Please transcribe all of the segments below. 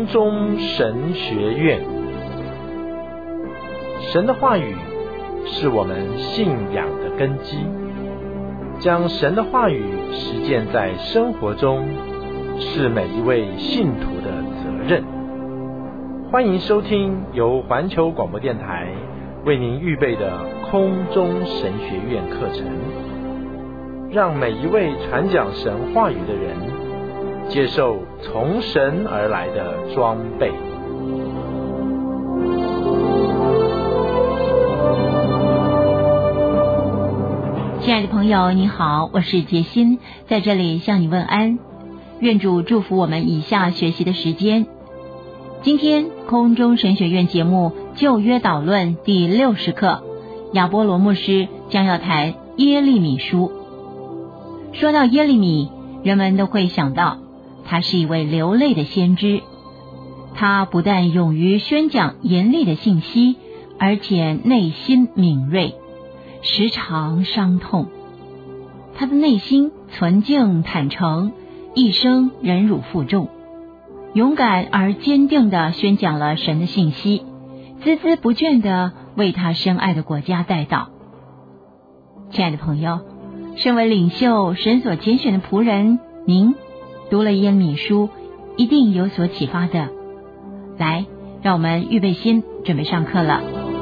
空中神学院。神的话语是我们信仰的根基，将神的话语实践在生活中，是每一位信徒的责任。欢迎收听由环球广播电台为您预备的空中神学院课程，让每一位传讲神话语的人接受从神而来的装备。 亲爱的朋友，你好，我是杰心，在这里向你问安。愿主祝福我们以下学习的时间。今天空中神学院节目旧约导论第60课，亚波罗牧师将要谈耶利米书。说到耶利米，人们都会想到他是一位流泪的先知。他不但勇于宣讲严厉的信息，而且内心敏锐，时常伤痛。他的内心纯净坦诚，一生忍辱负重，勇敢而坚定地宣讲了神的信息，孜孜不倦地为他深爱的国家代祷。亲爱的朋友，身为领袖神所拣选的仆人，您读了耶利米书一定有所启发的。来，让我们预备心，准备上课了。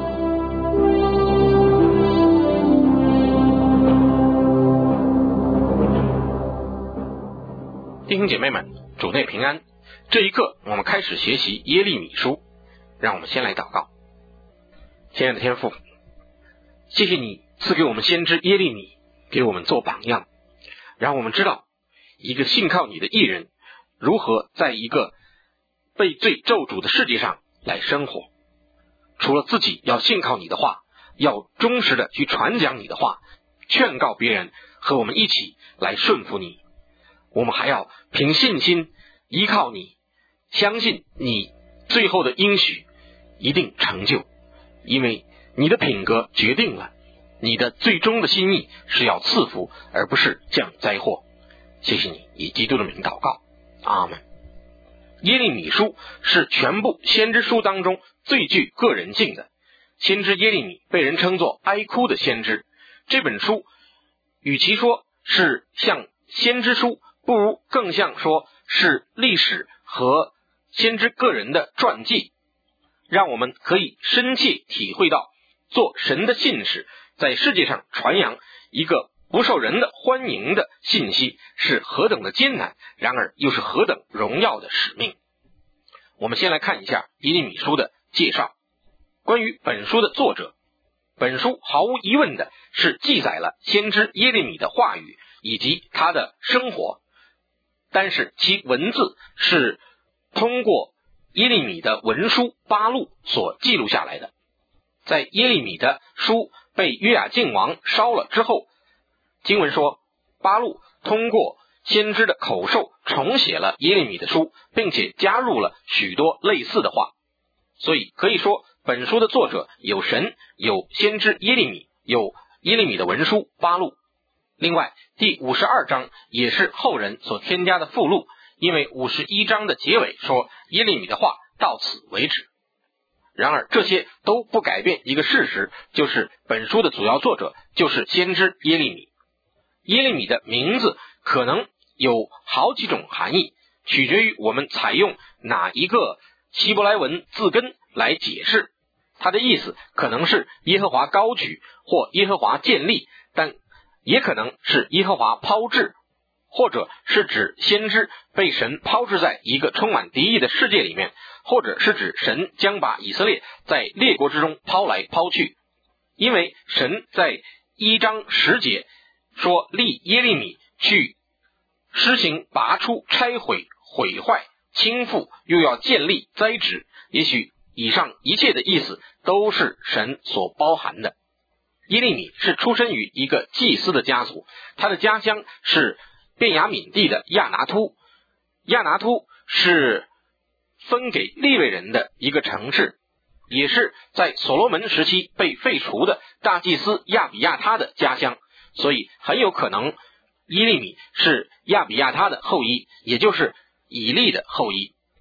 弟兄姐妹们，主内平安。这一课我们开始学习耶利米书，让我们先来祷告。亲爱的天父，谢谢你赐给我们先知耶利米，给我们做榜样，让我们知道一个信靠你的义人如何在一个被罪咒诅的世界上来生活。除了自己要信靠你的话，要忠实的去传讲你的话，劝告别人和我们一起来顺服你。我们还要凭信心依靠你，相信你最后的应许一定成就，因为你的品格决定了你的最终的心意是要赐福，而不是降灾祸。谢谢你，以基督的名祷告，阿们。耶利米书是全部先知书当中最具个人性的。先知耶利米被人称作哀哭的先知。这本书与其说是像先知书，不如更像说是历史和先知个人的传记，让我们可以深切体会到做神的信使在世界上传扬一个不受人的欢迎的信息是何等的艰难，然而又是何等荣耀的使命。我们先来看一下耶利米书的介绍。关于本书的作者，本书毫无疑问的是记载了先知耶利米的话语以及他的生活，但是其文字是通过耶利米的文书巴录所记录下来的。在耶利米的书被约雅敬王烧了之后，经文说巴录通过先知的口授重写了耶利米的书，并且加入了许多类似的话。所以可以说本书的作者有神，有先知耶利米，有耶利米的文书巴录。另外第52章也是后人所添加的附录，因为51章的结尾说耶利米的话到此为止。然而这些都不改变一个事实，就是本书的主要作者就是先知耶利米。耶利米的名字可能有好几种含义，取决于我们采用哪一个希伯来文字根来解释。它的意思可能是耶和华高举或耶和华建立，但也可能是耶和华抛掷，或者是指先知被神抛掷在一个充满敌意的世界里面，或者是指神将把以色列在列国之中抛来抛去。因为神在1章10节说立耶利米去施行拔出、拆毁、毁坏、倾覆，又要建立、栽植，也许以上一切的意思都是神所包含的。耶利米是出身于一个祭司的家族，他的家乡是便雅悯地的亚拿突。亚拿突是分给利未人的一个城市，也是在所罗门时期被废除的大祭司亚比亚他的家乡，所以很有可能耶利米是亚比亚他的后裔，也就是以利的后裔。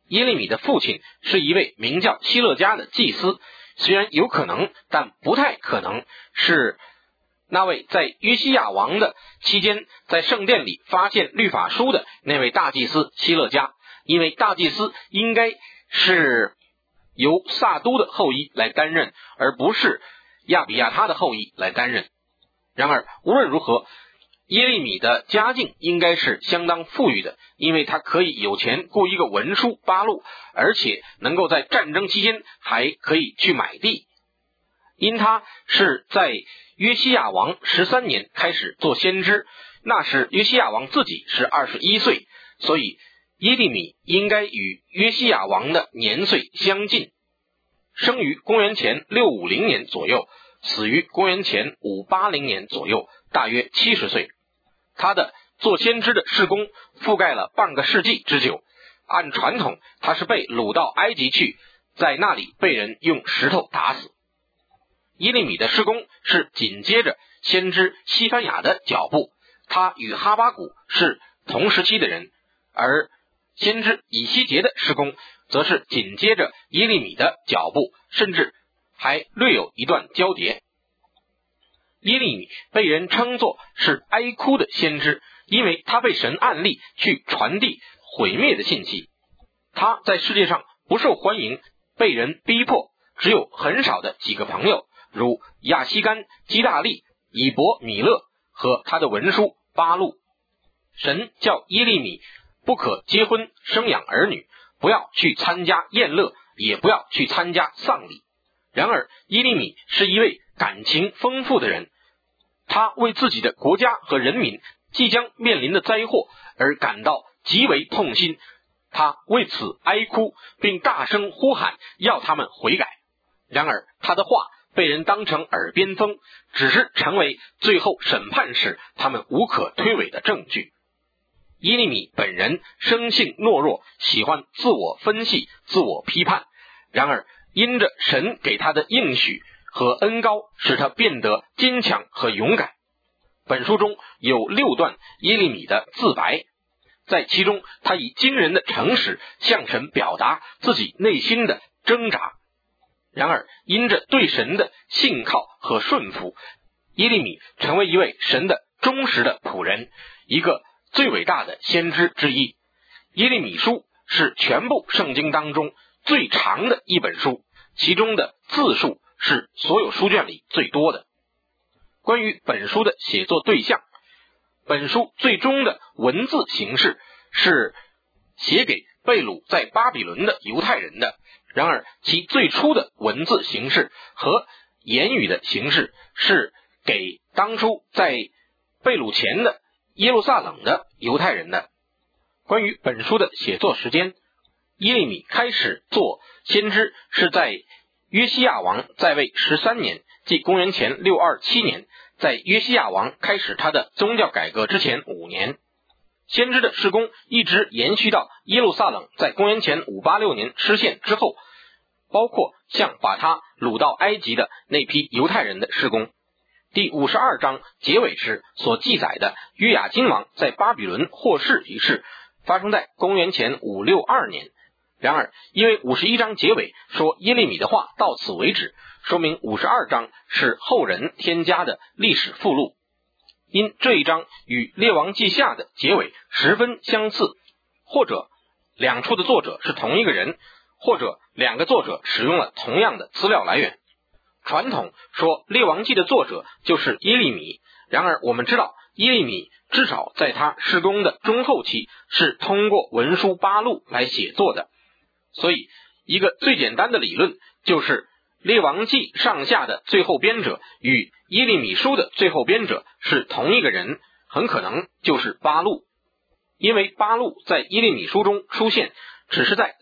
耶利米的父亲是一位名叫希勒家的祭司，虽然有可能，但不太可能是那位在约西亚王的期间在圣殿里发现律法书的那位大祭司希勒家，因为大祭司应该是由撒都的后裔来担任，而不是亚比亚他的后裔来担任。然而无论如何，耶利米的家境应该是相当富裕的，因为他可以有钱雇一个文书巴录，而且能够在战争期间还可以去买地。因他是在约西亚王13年开始做先知，那时约西亚王自己是21岁，所以耶利米应该与约西亚王的年岁相近，生于公元前650年左右，死于公元前580年左右，大约70岁。他的做先知的事工覆盖了半个世纪之久，按传统他是被掳到埃及去，在那里被人用石头打死。耶利米的事工是紧接着先知西番雅的脚步，他与哈巴谷是同时期的人，而先知以西结的事工则是紧接着耶利米的脚步，甚至还略有一段交叠。耶利米被人称作是哀哭的先知，因为他被神按立去传递毁灭的信息。他在世界上不受欢迎，被人逼迫，只有很少的几个朋友，如亚西干、基大利、以伯米勒和他的文书巴录。神叫耶利米不可结婚生养儿女，不要去参加宴乐，也不要去参加丧礼。然而耶利米是一位感情丰富的人，他为自己的国家和人民即将面临的灾祸而感到极为痛心，他为此哀哭，并大声呼喊要他们悔改。然而他的话被人当成耳边风，只是成为最后审判时他们无可推诿的证据。耶利米本人生性懦弱，喜欢自我分析、自我批判，然而因着神给他的应许和恩膏，使他变得坚强和勇敢。本书中有6段耶利米的自白，在其中他以惊人的诚实向神表达自己内心的挣扎。然而因着对神的信靠和顺服，耶利米成为一位神的忠实的仆人，一个最伟大的先知之一。耶利米书是全部圣经当中最长的一本书，其中的字数是所有书卷里最多的。关于本书的写作对象，本书最终的文字形式是写给被掳在巴比伦的犹太人的，然而其最初的文字形式和言语的形式是给当初在被掳前的耶路撒冷的犹太人的。关于本书的写作时间，耶利米开始做先知是在约西亚王在位13年，即公元前627年，在约西亚王开始他的宗教改革之前5年。先知的事工一直延续到耶路撒冷在公元前586年失陷之后，包括像把他掳到埃及的那批犹太人的事工。第52章结尾时所记载的约雅斤王在巴比伦获释一事，发生在公元前562年。然而因为51章结尾说耶利米的话到此为止，说明52章是后人添加的历史附录。因这一章与列王记下的结尾十分相似，或者两处的作者是同一个人，或者2个作者使用了同样的资料来源。传统说列王记的作者就是耶利米，然而我们知道耶利米至少在他事工的中后期是通过文书巴录来写作的，所以一个最简单的理论就是列王记上下的最后编者与耶利米书的最后编者是同一个人，很可能就是巴录。因为巴录在耶利米书中出现只是在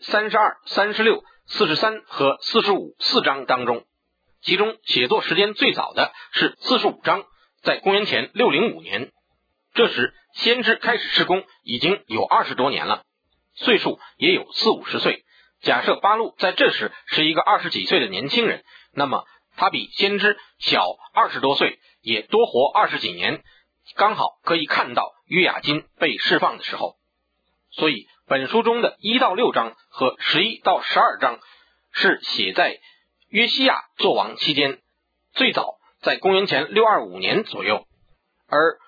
32、36、43和45 4章当中，其中写作时间最早的是45章，在公元前605年。这时先知开始事工已经有20多年了，岁数也有40、50岁。假设巴录在这时是一个20几岁的年轻人，那么他比先知小20多岁，也多活20几年，刚好可以看到约雅斤被释放的时候。所以本书中的1到6章和11到12章是写在约西亚作王期间，最早在公元前625年左右，而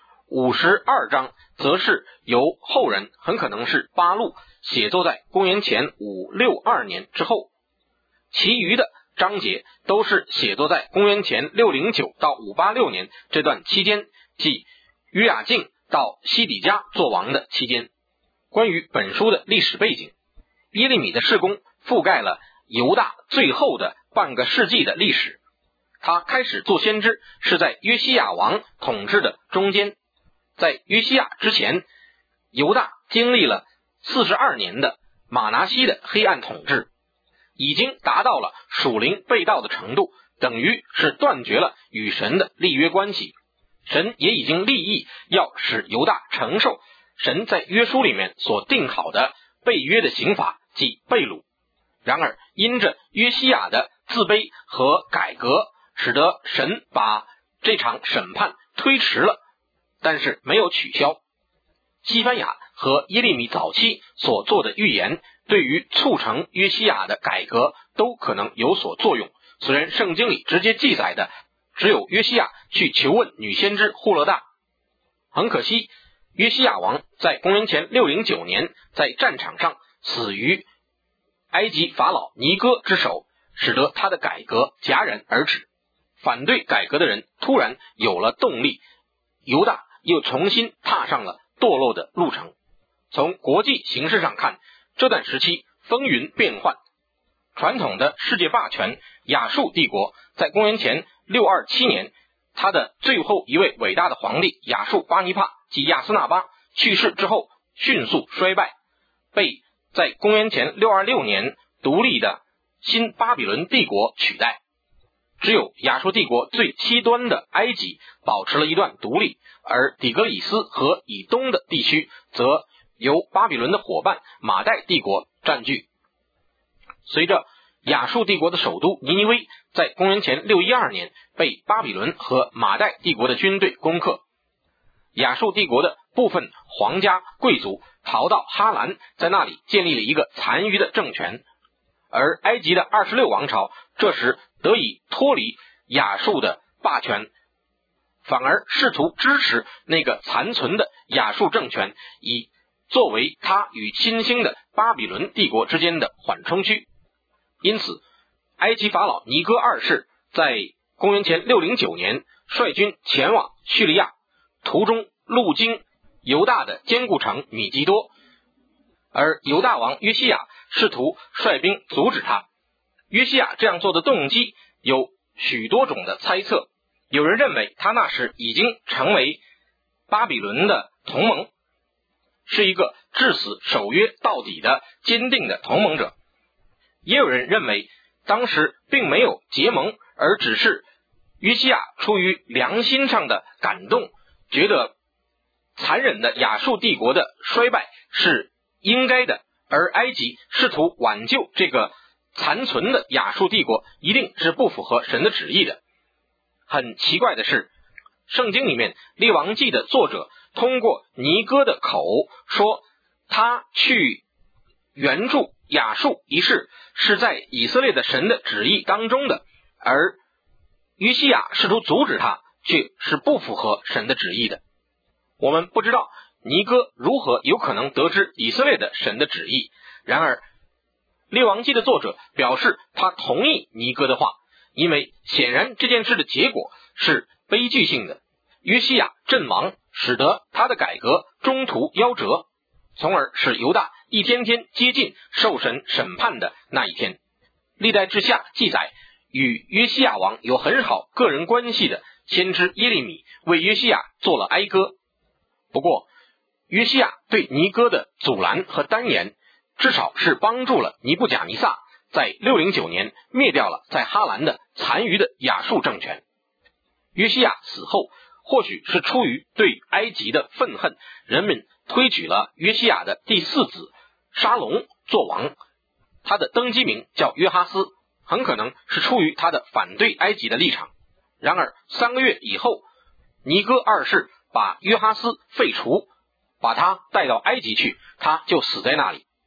52章则是由后人，很可能是巴录写作在公元前562年之后，其余的章节都是写作在公元前609到586年这段期间，即约雅敬到西底家作王的期间。关于本书的历史背景，耶利米的事工覆盖了犹大最后的半个世纪的历史。他开始做先知是在约西亚王统治的中间，在约西亚之前，犹大经历了42年的马拿西的黑暗统治，已经达到了属灵背道的程度，等于是断绝了与神的立约关系。神也已经立意要使犹大承受神在约书里面所定好的背约的刑罚，即被掳。然而因着约西亚的自卑和改革，使得神把这场审判推迟了，但是没有取消。西番雅和耶利米早期所做的预言，对于促成约西亚的改革都可能有所作用。虽然圣经里直接记载的只有约西亚去求问女先知户勒大。很可惜，约西亚王在公元前609年在战场上死于埃及法老尼哥之手，使得他的改革戛然而止。反对改革的人突然有了动力，犹大又重新踏上了堕落的路程。从国际形势上看，这段时期风云变幻。传统的世界霸权亚述帝国在公元前627年，他的最后一位伟大的皇帝亚述巴尼帕即亚斯纳巴去世之后迅速衰败，被在公元前626年独立的新巴比伦帝国取代。只有亚述帝国最西端的埃及保持了一段独立，而底格里斯和以东的地区则由巴比伦的伙伴马代帝国占据。随着亚述帝国的首都尼尼微在公元前612年被巴比伦和马代帝国的军队攻克，亚述帝国的部分皇家贵族逃到哈兰，在那里建立了一个残余的政权，而埃及的26王朝这时得以脱离亚述的霸权，反而试图支持那个残存的亚述政权，以作为他与新兴的巴比伦帝国之间的缓冲区。因此埃及法老尼哥二世在公元前609年率军前往叙利亚，途中路经犹大的坚固城米基多，而犹大王约西亚试图率兵阻止他。约西亚这样做的动机有许多种的猜测，有人认为他那时已经成为巴比伦的同盟，是一个至死守约到底的坚定的同盟者。也有人认为当时并没有结盟，而只是约西亚出于良心上的感动，觉得残忍的亚述帝国的衰败是应该的，而埃及试图挽救这个残存的亚述帝国一定是不符合神的旨意的。很奇怪的是，圣经里面列王记的作者通过尼哥的口说，他去援助亚述一事是在以色列的神的旨意当中的，而约西亚试图阻止他，却是不符合神的旨意的。我们不知道尼哥如何有可能得知以色列的神的旨意，然而列王记的作者表示他同意尼哥的话，因为显然这件事的结果是悲剧性的。约西亚阵亡，使得他的改革中途夭折，从而使犹大一天天接近受神审判的那一天。历代志下记载，与约西亚王有很好个人关系的先知耶利米为约西亚做了哀歌。不过约西亚对尼哥的阻拦和单言，至少是帮助了尼布甲尼撒在609年灭掉了在哈兰的残余的亚述政权。约西亚死后，或许是出于对埃及的愤恨，人们推举了约西亚的第4子沙龙做王，他的登基名叫约哈斯，很可能是出于他的反对埃及的立场。然而3个月以后，尼哥二世把约哈斯废除，把他带到埃及去，他就死在那里。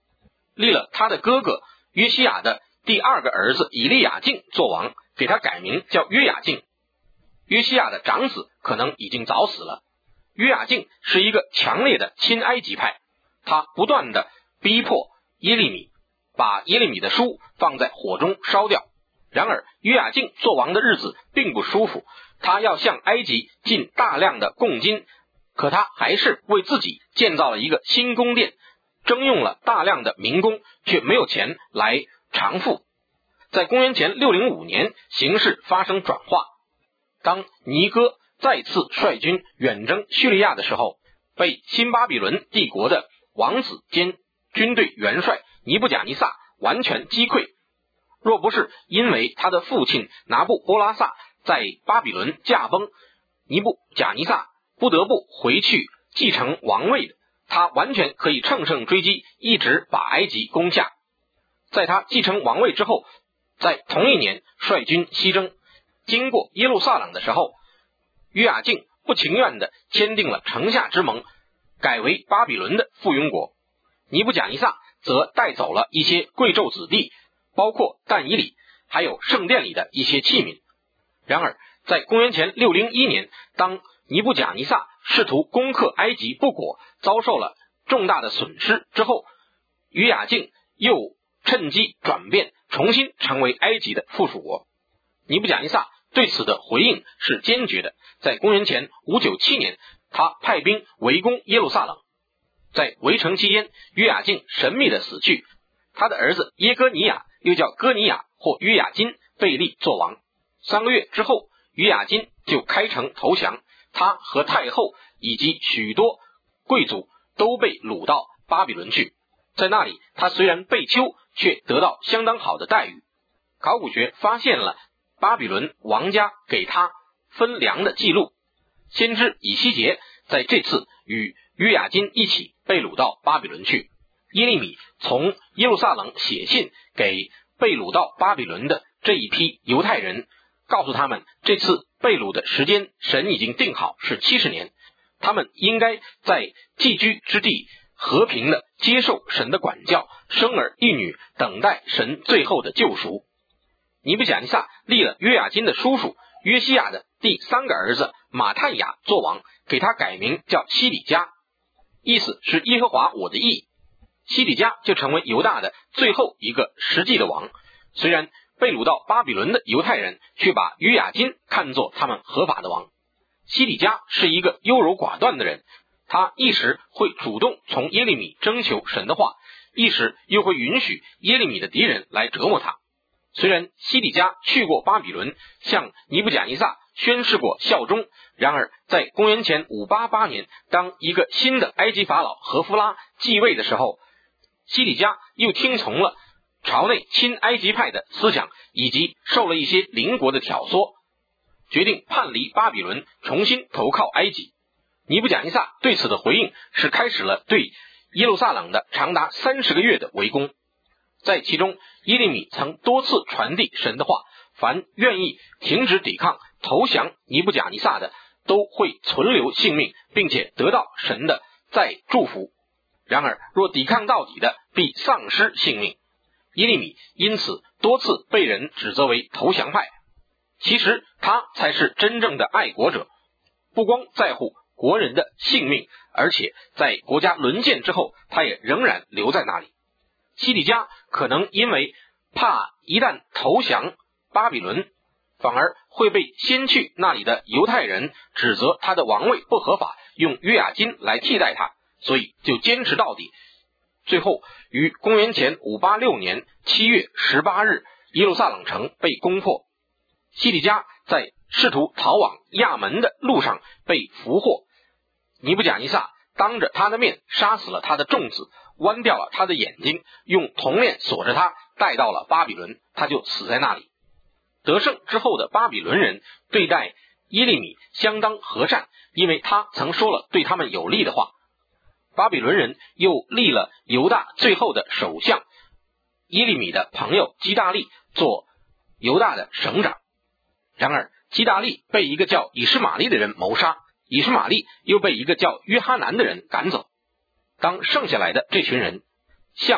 立了他的哥哥约西亚的第二个儿子以利亚敬做王，给他改名叫约雅敬。约西亚的长子可能已经早死了。约雅敬是一个强烈的亲埃及派，他不断的逼迫耶利米，把耶利米的书放在火中烧掉。然而约雅敬做王的日子并不舒服，他要向埃及进大量的贡金，可他还是为自己建造了一个新宫殿，征用了大量的民工，却没有钱来偿付。在公元前605年，形势发生转化。当尼哥再次率军远征叙利亚的时候，被新巴比伦帝国的王子兼军队元帅尼布甲尼撒完全击溃。若不是因为他的父亲拿布波拉撒在巴比伦驾崩，尼布甲尼撒不得不回去继承王位的，他完全可以乘胜追击，一直把埃及攻下。在他继承王位之后，在同一年率军西征，经过耶路撒冷的时候，约雅敬不情愿地签订了城下之盟，改为巴比伦的附庸国。尼布甲尼撒则带走了一些贵胄子弟，包括但以理，还有圣殿里的一些器皿。然而在公元前601年，当尼布甲尼撒试图攻克埃及不果，遭受了重大的损失之后，约雅敬又趁机转变，重新成为埃及的附属国。尼布甲尼撒对此的回应是坚决的。在公元前597年，他派兵围攻耶路撒冷。在围城期间，约雅敬神秘的死去，他的儿子耶哥尼亚，又叫哥尼亚或约雅金，被立作王。3个月之后，约雅金就开城投降，他和太后以及许多贵族都被掳到巴比伦去。在那里，他虽然被囚，却得到相当好的待遇。考古学发现了巴比伦王家给他分粮的记录。先知以西结在这次与约雅金一起被掳到巴比伦去。耶利米从耶路撒冷写信给被掳到巴比伦的这一批犹太人，告诉他们这次被掳的时间神已经定好是70年，他们应该在寄居之地和平的接受神的管教，生儿育女，等待神最后的救赎。尼布甲尼撒立了约雅金的叔叔约西亚的第3个儿子马探雅做王，给他改名叫西底家，意思是耶和华我的义。西底家就成为犹大的最后一个实际的王。虽然被掳到巴比伦的犹太人却把约雅金看作他们合法的王。西底家是一个优柔寡断的人，他一时会主动从耶利米征求神的话，一时又会允许耶利米的敌人来折磨他。虽然西底家去过巴比伦，向尼布甲尼撒宣誓过效忠，然而在公元前588年，当一个新的埃及法老何夫拉继位的时候，西底家又听从了朝内亲埃及派的思想，以及受了一些邻国的挑唆，决定叛离巴比伦，重新投靠埃及。尼布甲尼撒对此的回应是开始了对耶路撒冷的长达30个月的围攻。在其中，耶利米曾多次传递神的话，凡愿意停止抵抗投降尼布甲尼撒的，都会存留性命，并且得到神的再祝福。然而若抵抗到底的，必丧失性命。耶利米因此多次被人指责为投降派，其实他才是真正的爱国者，不光在乎国人的性命，而且在国家沦陷之后，他也仍然留在那里。西底家可能因为怕一旦投降巴比伦，反而会被先去那里的犹太人指责他的王位不合法，用约雅金来替代他，所以就坚持到底。最后于公元前586年7月18日，耶路撒冷城被攻破。西底家在试图逃往亚门的路上被俘获，尼布甲尼撒当着他的面杀死了他的众子，剜掉了他的眼睛，用铜链锁着他，带到了巴比伦，他就死在那里。得胜之后的巴比伦人对待耶利米相当和善，因为他曾说了对他们有利的话。巴比伦人又立了犹大最后的首相耶利米的朋友基大利做犹大的省长。然而基大利被一个叫以实玛利的人谋杀，以实玛利又被一个叫约哈南的人赶走。当剩下来的这群人向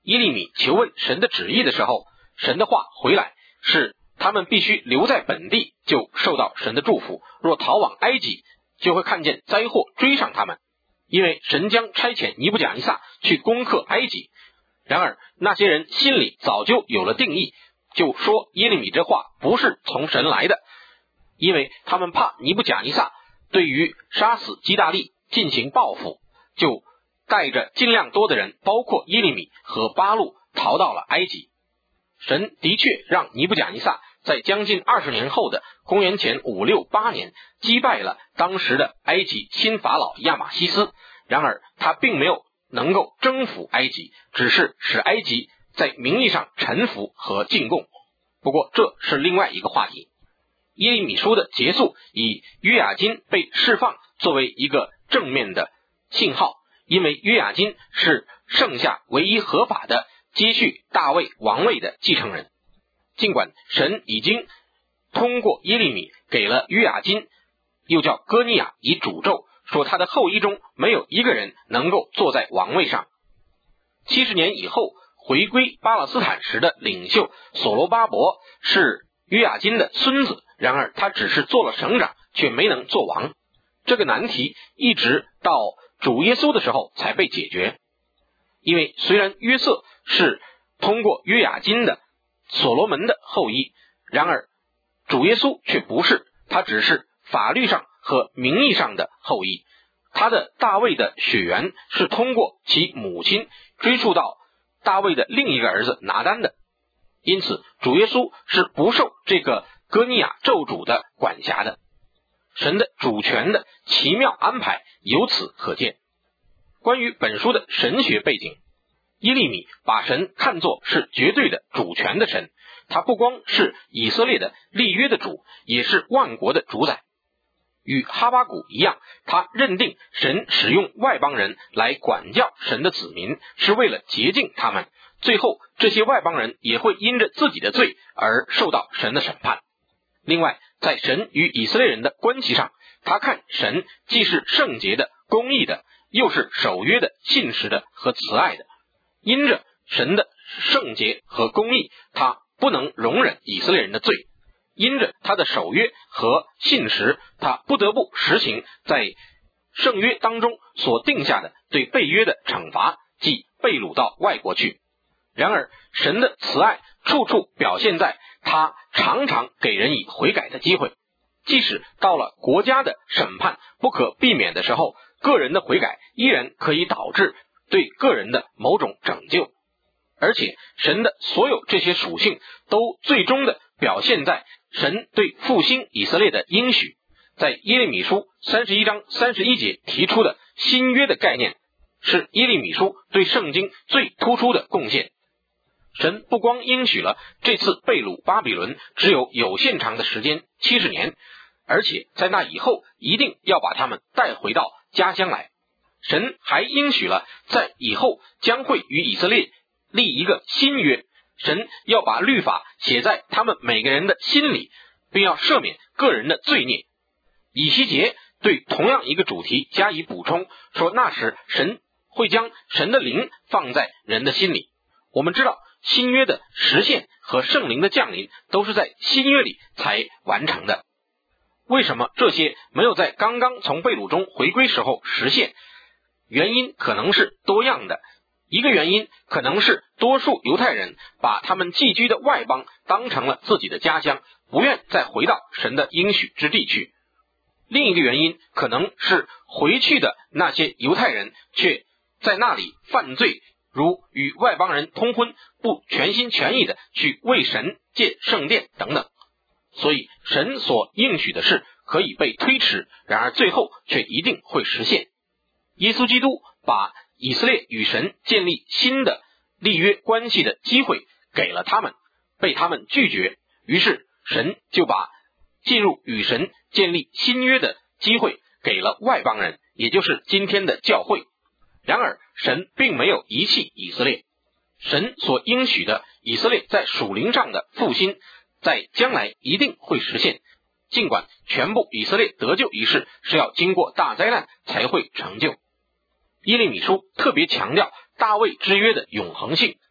耶利米求问神的旨意的时候，神的话回来是他们必须留在本地就受到神的祝福，若逃往埃及就会看见灾祸追上他们，因为神将差遣尼布甲尼撒去攻克埃及。然而那些人心里早就有了定义，就说耶利米这话不是从神来的，因为他们怕尼布甲尼撒对于杀死基大利进行报复，就带着尽量多的人，包括耶利米和巴录，逃到了埃及。神的确让尼布甲尼撒在将近20年后的公元前568年击败了当时的埃及新法老亚玛西斯，然而他并没有能够征服埃及，只是使埃及在名义上臣服和进贡。不过这是另外一个话题。耶利米书的结束以约雅斤被释放作为一个正面的信号，因为约雅斤是剩下唯一合法的接续大卫王位的继承人。尽管神已经通过耶利米给了约雅斤，又叫哥尼亚，以诅咒说他的后裔中没有一个人能够坐在王位上。70年以后回归巴勒斯坦时的领袖所罗巴伯是约雅斤的孙子，然而他只是做了省长，却没能做王。这个难题一直到主耶稣的时候才被解决。因为虽然约瑟是通过约雅斤的所罗门的后裔，然而主耶稣却不是，他只是法律上和名义上的后裔。他的大卫的血缘是通过其母亲追溯到大卫的另一个儿子拿单的，因此主耶稣是不受这个哥尼亚咒诅的管辖的。神的主权的奇妙安排由此可见。关于本书的神学背景，耶利米把神看作是绝对的主权的神，他不光是以色列的立约的主，也是万国的主宰。与哈巴谷一样，他认定神使用外邦人来管教神的子民，是为了洁净他们，最后这些外邦人也会因着自己的罪而受到神的审判。另外，在神与以色列人的关系上，他看神既是圣洁的、公义的，又是守约的、信实的和慈爱的。因着神的圣洁和公义，他不能容忍以色列人的罪，因着他的守约和信实，他不得不实行在圣约当中所定下的对被约的惩罚，即被掳到外国去。然而神的慈爱处处表现在他常常给人以悔改的机会，即使到了国家的审判不可避免的时候，个人的悔改依然可以导致对个人的某种拯救。而且神的所有这些属性都最终的表现在神对复兴以色列的应许。在耶利米书31章31节提出的新约的概念，是耶利米书对圣经最突出的贡献。神不光应许了这次被掳巴比伦只有限长的时间70年，而且在那以后一定要把他们带回到家乡来。神还应许了在以后将会与以色列立一个新约，神要把律法写在他们每个人的心里，并要赦免个人的罪孽。以西结对同样一个主题加以补充，说那时神会将神的灵放在人的心里。我们知道新约的实现和圣灵的降临都是在新约里才完成的。为什么这些没有在刚刚从被掳中回归时候实现？原因可能是多样的。一个原因可能是多数犹太人把他们寄居的外邦当成了自己的家乡，不愿再回到神的应许之地去。另一个原因可能是回去的那些犹太人却在那里犯罪，如与外邦人通婚，不全心全意的去为神建圣殿等等。所以神所应许的事可以被推迟，然而最后却一定会实现。耶稣基督把以色列与神建立新的立约关系的机会给了他们，被他们拒绝，于是神就把进入与神建立新约的机会给了外邦人，也就是今天的教会。然而神并没有遗弃以色列，神所应许的以色列在属灵上的复兴在将来一定会实现，尽管全部以色列得救一事是要经过大灾难才会成就。耶利米书特别强调大卫之约的永恒性，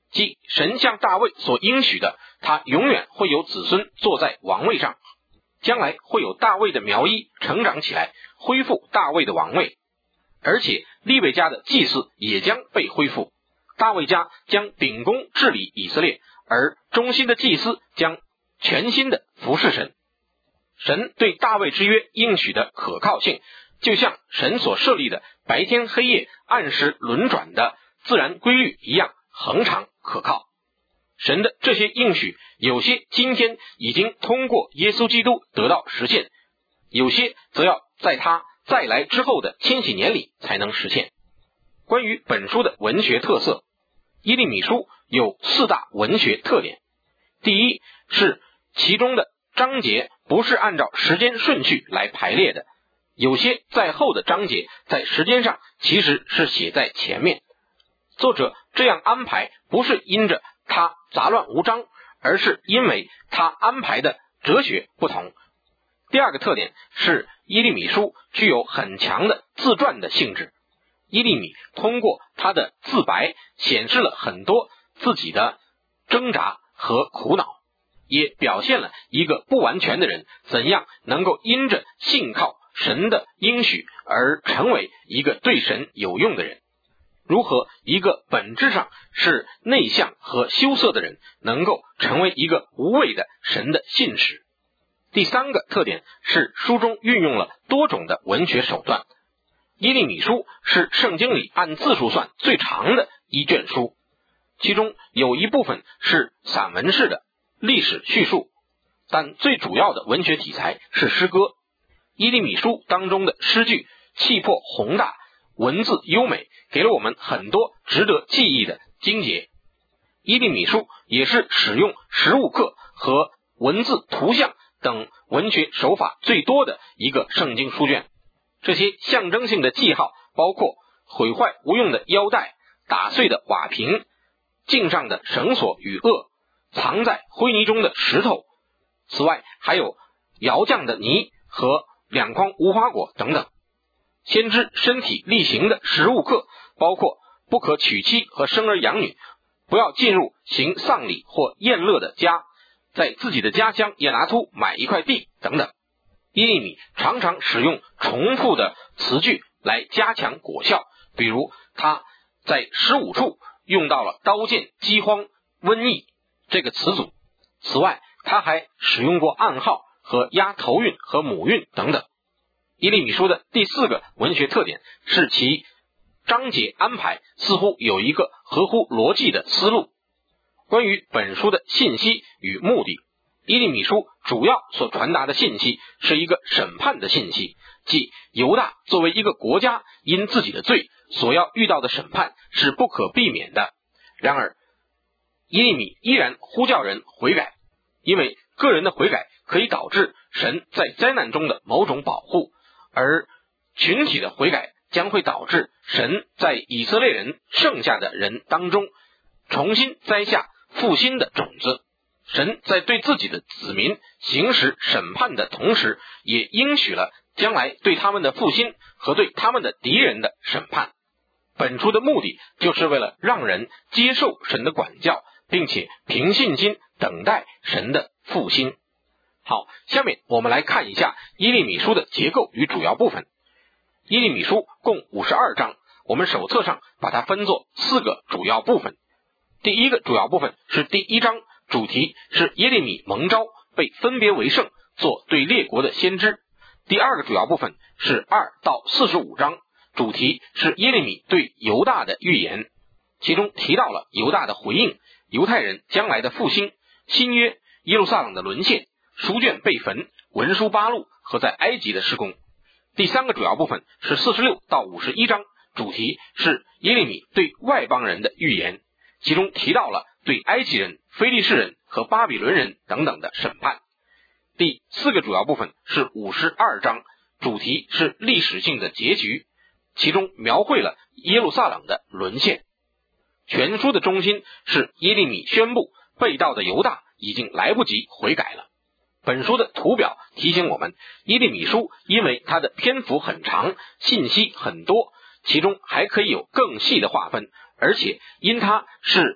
即神向大卫所应许的，他永远会有子孙坐在王位上，将来会有大卫的苗裔成长起来，恢复大卫的王位，而且利未家的祭祀也将被恢复，大卫家将秉公治理以色列，而忠心的祭司将全心的服侍神。神对大卫之约应许的可靠性，就像神所设立的白天黑夜按时轮转的自然规律一样恒常可靠。神的这些应许，有些今天已经通过耶稣基督得到实现，有些则要在他再来之后的千禧年里才能实现。关于本书的文学特色，耶利米书有4大文学特点。第一是其中的章节不是按照时间顺序来排列的，有些在后的章节在时间上其实是写在前面。作者这样安排不是因着他杂乱无章，而是因为他安排的哲学不同。第二个特点是耶利米书具有很强的自传的性质。耶利米通过他的自白显示了很多自己的挣扎和苦恼，也表现了一个不完全的人怎样能够因着信靠神的应许而成为一个对神有用的人，如何一个本质上是内向和羞涩的人能够成为一个无畏的神的信使。第三个特点是书中运用了多种的文学手段。耶利米书是圣经里按字数算最长的一卷书，其中有一部分是散文式的历史叙述，但最主要的文学题材是诗歌。耶利米书当中的诗句气魄宏大，文字优美，给了我们很多值得记忆的经节。耶利米书也是使用实物课和文字图像等文学手法最多的一个圣经书卷。这些象征性的记号包括毁坏无用的腰带、打碎的瓦瓶、茎上的绳索与轭、藏在灰泥中的石头，此外还有窑匠的泥和2筐无花果等等。先知身体力行的实务课包括不可娶妻和生儿养女，不要进入行丧礼或宴乐的家，在自己的家乡也拿出买一块地等等。耶利米常常使用重复的词句来加强果效，比如他在15处用到了刀剑、饥荒、瘟疫这个词组。此外他还使用过暗号和押头韵和母韵等等。耶利米书的第4个文学特点是其章节安排似乎有一个合乎逻辑的思路。关于本书的信息与目的，耶利米书主要所传达的信息是一个审判的信息，即犹大作为一个国家因自己的罪所要遇到的审判是不可避免的。然而耶利米依然呼叫人悔改，因为个人的悔改可以导致神在灾难中的某种保护，而群体的悔改将会导致神在以色列人剩下的人当中重新栽下复兴的种子。神在对自己的子民行使审判的同时，也应许了将来对他们的复兴和对他们的敌人的审判。本书的目的就是为了让人接受神的管教，并且凭信心等待神的复兴。好，下面我们来看一下耶利米书的结构与主要部分。耶利米书共52章，我们手册上把它分作4个主要部分。第一个主要部分是第1章，主题是耶利米蒙召被分别为圣，做对列国的先知。第2个主要部分是2到45章，主题是耶利米对犹大的预言，其中提到了犹大的回应、犹太人将来的复兴、新约、耶路撒冷的沦陷、书卷被焚、文书八路和在埃及的事工。第3个主要部分是46到51章，主题是耶利米对外邦人的预言，其中提到了对埃及人、非利士人和巴比伦人等等的审判。第4个主要部分是52章，主题是历史性的结局，其中描绘了耶路撒冷的沦陷。全书的中心是耶利米宣布被盗的犹大已经来不及悔改了。本书的图表提醒我们，耶利米书因为它的篇幅很长，信息很多，其中还可以有更细的划分，而且因它是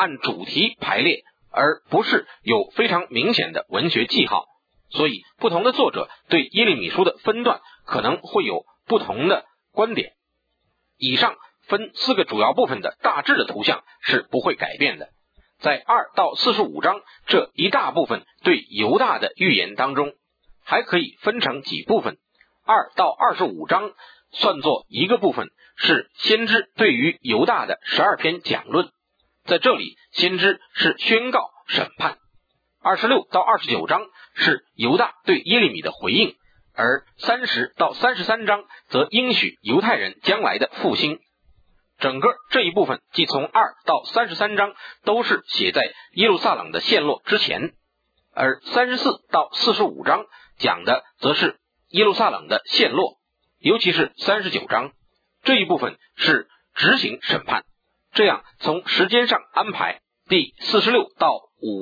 按主题排列，而不是有非常明显的文学记号，所以不同的作者对耶利米书的分段可能会有不同的观点。以上分4个主要部分的大致的图像是不会改变的。在2到45章这一大部分对犹大的预言当中，还可以分成几部分。2到25章算作一个部分，是先知对于犹大的12篇讲论，在这里先知是宣告审判。26到29章是犹大对耶利米的回应，而30到33章则应许犹太人将来的复兴。整个这一部分即从2到33章都是写在耶路撒冷的陷落之前，而34到45章讲的则是耶路撒冷的陷落，尤其是39章这一部分是执行审判。这样从时间上安排，第46到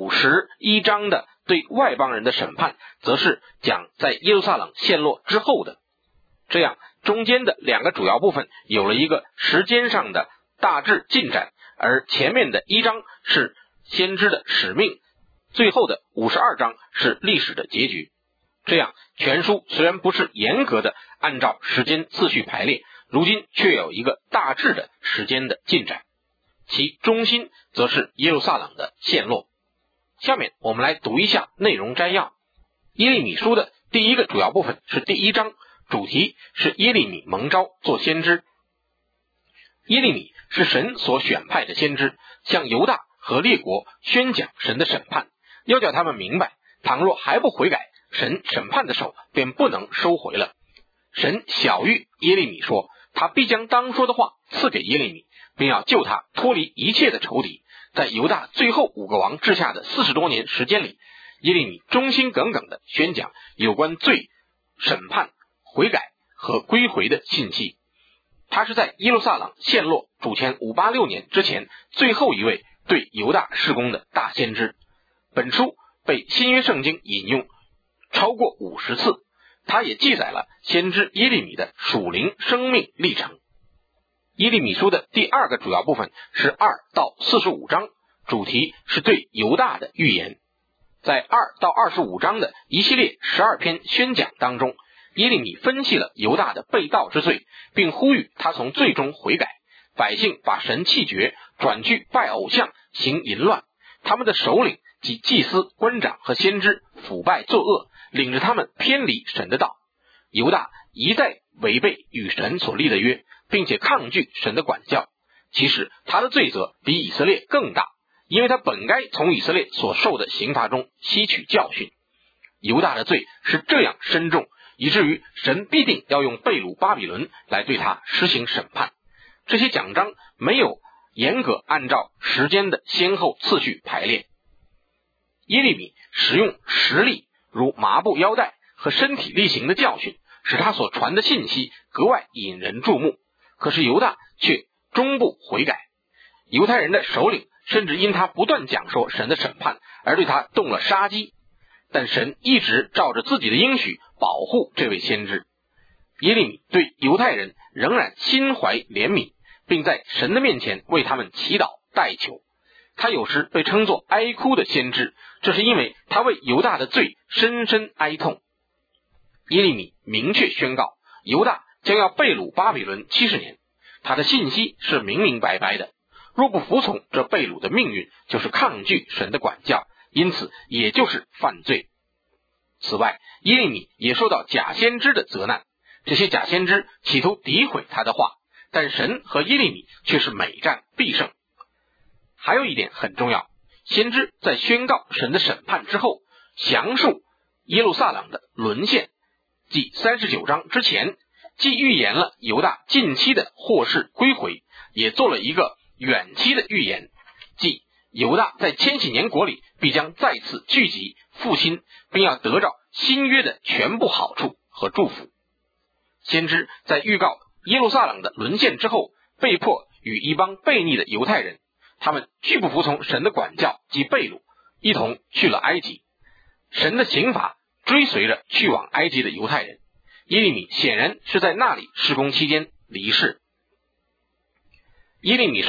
51章的对外邦人的审判则是讲在耶路撒冷陷落之后的。这样中间的2个主要部分有了一个时间上的大致进展，而前面的1章是先知的使命，最后的52章是历史的结局。这样全书虽然不是严格的按照时间次序排列，如今却有一个大致的时间的进展，其中心则是耶路撒冷的陷落。下面我们来读一下内容摘要。耶利米书的第一个主要部分是第1章，主题是耶利米蒙召做先知。耶利米是神所选派的先知，向犹大和列国宣讲神的审判，要叫他们明白，倘若还不悔改，神审判的手便不能收回了。神晓谕耶利米说，他必将当说的话赐给耶利米，并要救他脱离一切的仇敌。在犹大最后5个王治下的40多年时间里，耶利米忠心耿耿地宣讲有关罪、审判、悔改和归回的信息。他是在耶路撒冷陷落主前586年之前最后一位对犹大事工的大先知。本书被新约圣经引用超过50次，它也记载了先知耶利米的属灵生命历程。耶利米书的第2个主要部分是2到45章，主题是对犹大的预言。在2到25章的一系列12篇宣讲当中，耶利米分析了犹大的背道之罪，并呼吁他从罪中悔改。百姓把神弃绝，转去拜偶像，行淫乱，他们的首领及祭司、官长和先知腐败作恶，领着他们偏离神的道。犹大一再违背与神所立的约，并且抗拒神的管教。其实他的罪责比以色列更大，因为他本该从以色列所受的刑罚中吸取教训。犹大的罪是这样深重，以至于神必定要用被掳巴比伦来对他施行审判。这些讲章没有严格按照时间的先后次序排列。耶利米使用实例如麻布腰带和身体力行的教训，使他所传的信息格外引人注目。可是犹大却终不悔改，犹太人的首领甚至因他不断讲说神的审判而对他动了杀机。但神一直照着自己的应许保护这位先知。耶利米对犹太人仍然心怀怜悯，并在神的面前为他们祈祷代求。他有时被称作哀哭的先知，这是因为他为犹大的罪深深哀痛。耶利米明确宣告，犹大将要被掳巴比伦70年，他的信息是明明白白的。若不服从这被掳的命运，就是抗拒神的管教，因此也就是犯罪。此外，耶利米也受到假先知的责难，这些假先知企图诋毁他的话，但神和耶利米却是每战必胜。还有一点很重要，先知在宣告神的审判之后，详述耶路撒冷的沦陷，即39章之前，既预言了犹大近期的祸事归回，也做了一个远期的预言，即犹大在千禧年国里必将再次聚集复兴，并要得着新约的全部好处和祝福。先知在预告耶路撒冷的沦陷之后，被迫与一帮悖逆的犹太人，他们拒不服从神的管教及被掳，一同去了埃及。神的刑罚追随着去往埃及的犹太人。耶利米显然是在那里事工期间离世。耶利米书的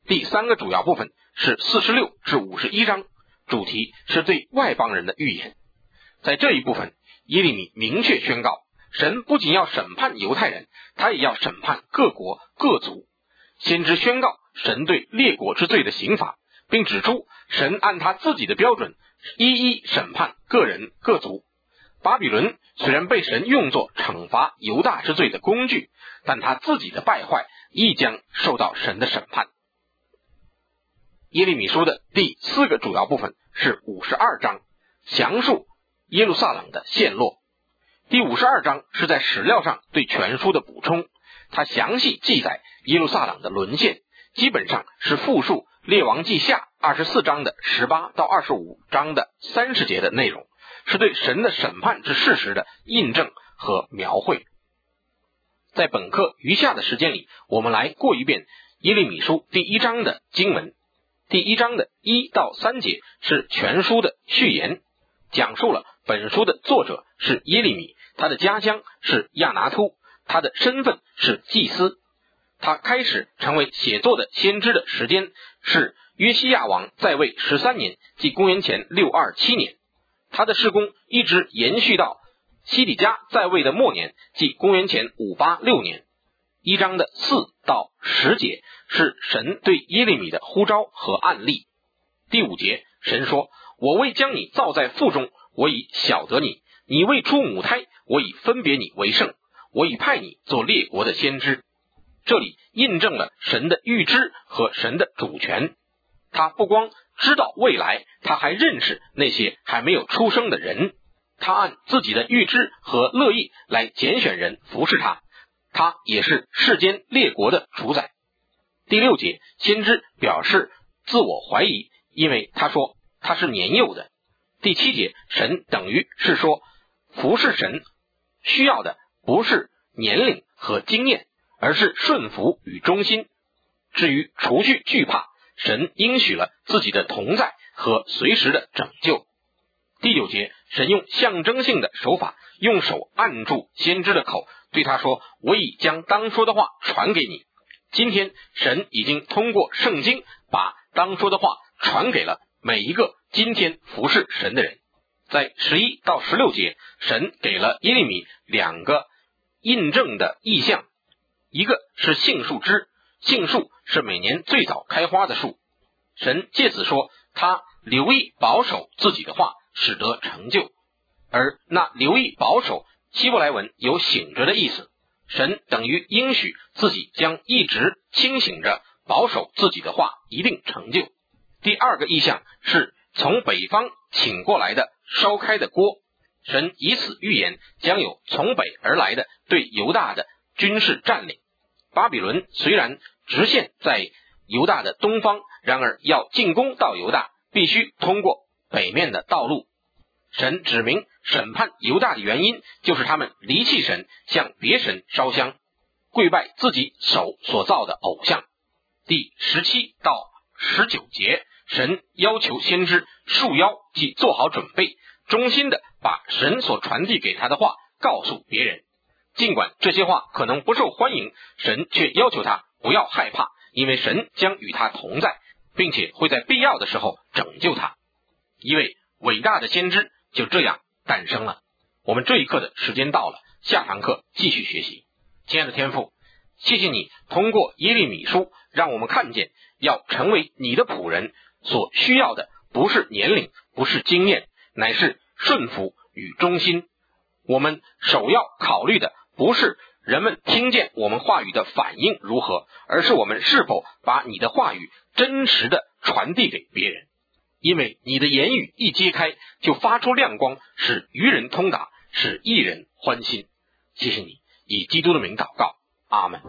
第3个主要部分是46至51章，主题是对外邦人的预言。在这一部分，耶利米明确宣告，神不仅要审判犹太人，他也要审判各国各族。先知宣告神对列国之罪的刑罚，并指出神按他自己的标准一一审判个人各族。巴比伦虽然被神用作惩罚犹大之罪的工具，但他自己的败坏亦将受到神的审判。耶利米书的第4个主要部分是52章，详述耶路撒冷的陷落。第52章是在史料上对全书的补充，它详细记载耶路撒冷的沦陷，基本上是复述列王记下24章的18到25章的30节的内容，是对神的审判之事实的印证和描绘。在本课余下的时间里，我们来过一遍耶利米书第1章的经文。第1章的1到3节是全书的序言，讲述了本书的作者是耶利米，他的家乡是亚拿突，他的身份是祭司。他开始成为写作的先知的时间是约西亚王在位13年，即公元前627年。他的事工一直延续到西底家在位的末年，即公元前586年。1章的4到10节是神对耶利米的呼召和案例。第5节，神说：我未将你造在腹中，我已晓得你；你未出母胎，我已分别你为圣，我已派你做列国的先知。这里印证了神的预知和神的主权。他不光知道未来，他还认识那些还没有出生的人。他按自己的预知和乐意来拣选人服侍他，他也是世间列国的主宰。第6节，先知表示自我怀疑，因为他说他是年幼的。第7节，神等于是说服侍神需要的不是年龄和经验，而是顺服与忠心。至于除去惧怕，神应许了自己的同在和随时的拯救。第9节，神用象征性的手法，用手按住先知的口，对他说：我已将当说的话传给你。今天神已经通过圣经把当说的话传给了每一个今天服侍神的人。在11到16节，神给了耶利米2个印证的意象，一个是杏树枝，杏树是每年最早开花的树。神借此说他留意保守自己的话，使得成就。而那留意保守，希伯来文有醒着的意思，神等于应许自己将一直清醒着保守自己的话一定成就。第2个意象是从北方请过来的烧开的锅，神以此预言将有从北而来的对犹大的军事占领。巴比伦虽然直线在犹大的东方，然而要进攻到犹大，必须通过北面的道路。神指明审判犹大的原因，就是他们离弃神，向别神烧香，跪拜自己手所造的偶像。第17到19节，神要求先知束腰，即做好准备，忠心的把神所传递给他的话告诉别人。尽管这些话可能不受欢迎，神却要求他不要害怕，因为神将与他同在，并且会在必要的时候拯救他。一位伟大的先知就这样诞生了。我们这一课的时间到了，下堂课继续学习。亲爱的天父，谢谢你通过耶利米书让我们看见，要成为你的仆人所需要的不是年龄，不是经验，乃是顺服与忠心。我们首要考虑的不是人们听见我们话语的反应如何，而是我们是否把你的话语真实的传递给别人。因为你的言语一揭开，就发出亮光，使愚人通达，使义人欢心。谢谢你，以基督的名祷告，阿们。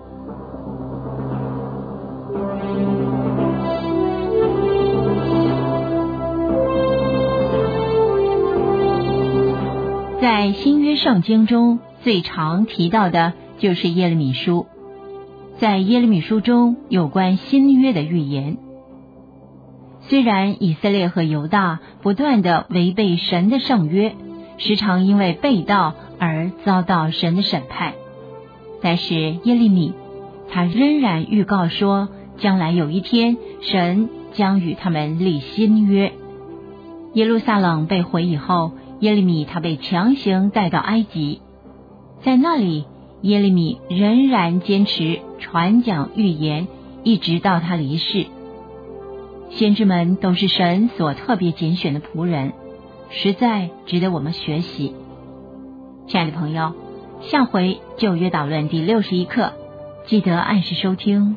在新约圣经中最常提到的就是耶利米书。在耶利米书中有关新约的预言。虽然以色列和犹大不断地违背神的圣约，时常因为背道而遭到神的审判，但是耶利米他仍然预告说， 将来有一天神将与他们立新约。耶路撒冷被毁以后，耶利米他被强行带到埃及，在那里耶利米仍然坚持传讲预言，一直到他离世。先知们都是神所特别拣选的仆人，实在值得我们学习。亲爱的朋友，下回旧约导论第61课，记得按时收听。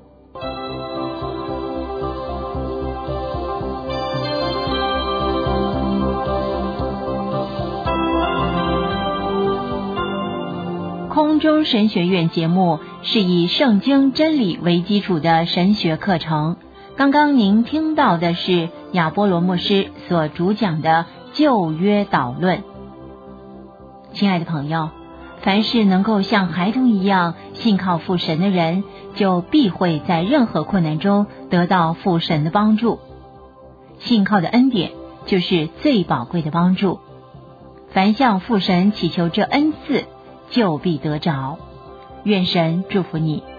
空中神学院节目是以圣经真理为基础的神学课程。刚刚您听到的是亚波罗牧师所主讲的旧约导论。亲爱的朋友，凡是能够像孩童一样信靠父神的人，就必会在任何困难中得到父神的帮助。信靠的恩典就是最宝贵的帮助。凡向父神祈求这恩赐，就必得着。愿神祝福你。